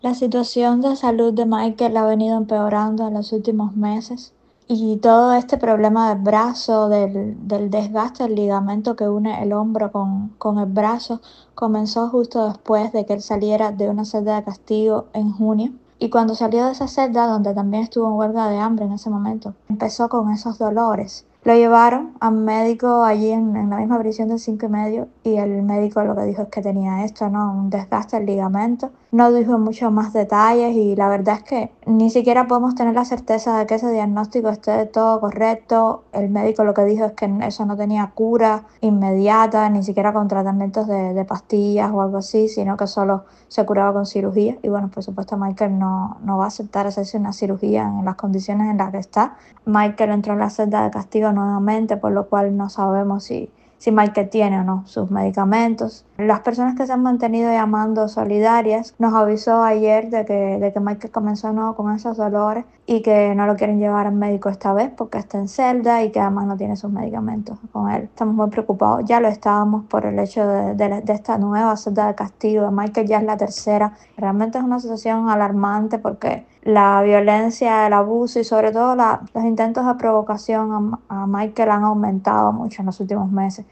La situación de salud de Michael ha venido empeorando en los últimos meses y todo este problema del brazo, del desgaste del ligamento que une el hombro con el brazo, comenzó justo después de que él saliera de una celda de castigo en junio. Y cuando salió de esa celda, donde también estuvo en huelga de hambre en ese momento, empezó con esos dolores. Lo llevaron al médico allí en la misma prisión del 5 y medio y el médico lo que dijo es que tenía esto, ¿no? Un desgaste del ligamento. No dijo muchos más detalles y la verdad es que ni siquiera podemos tener la certeza de que ese diagnóstico esté todo correcto. El médico lo que dijo es que eso no tenía cura inmediata, ni siquiera con tratamientos de pastillas o algo así, sino que solo se curaba con cirugía. Y bueno, por supuesto Michael no va a aceptar hacerse una cirugía en las condiciones en las que está. Michael entró en la celda de castigo nuevamente, por lo cual no sabemos si Michael tiene o no sus medicamentos. Las personas que se han mantenido llamando solidarias nos avisó ayer de que Michael comenzó de nuevo con esos dolores y que no lo quieren llevar al médico esta vez porque está en celda y que además no tiene sus medicamentos con él. Estamos muy preocupados, ya lo estábamos por el hecho de esta nueva celda de castigo. Michael ya es la tercera. Realmente es una situación alarmante porque la violencia, el abuso y sobre todo los intentos de provocación a Michael han aumentado mucho en los últimos meses.